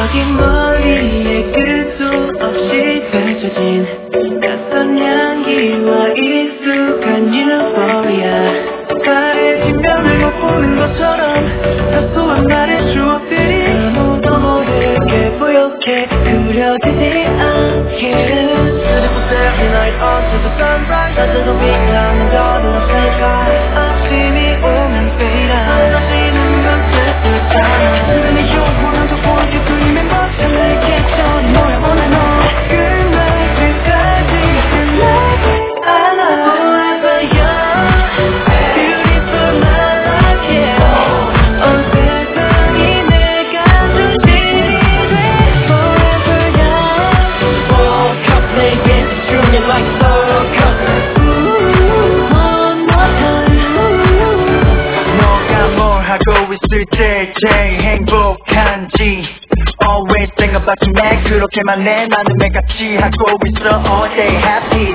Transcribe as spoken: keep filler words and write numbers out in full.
저기 멀리에 끝도 없이 펼쳐진 낯선 향기와 익숙한 euphoria. 바래지면 날 못 보는 것처럼 사소한 말의 추억들이 아무도 모르게 뽀얗게 그려지지 않게. Beautiful every night until the sunrise. 낮에도 빛나는 별은 없을까. 아침이 오면 fade out. 사라지는 건 슬프잖아. 순간이 좋고 나도 보이게 들리면 버텨. 내게 전이 뭐야 오늘 너 끝날 때까지 끝나지 않아. Forever young, beautiful my life, yeah. 온 세상이 내가 중심이 돼. Forever young, woke up late and strumming like a solo cup. One more time. 너가 뭘 하고 있을 때 제일 행복한지 Always think about you 내 그렇게만 내 나는 매같이 하고 있어 all day happy.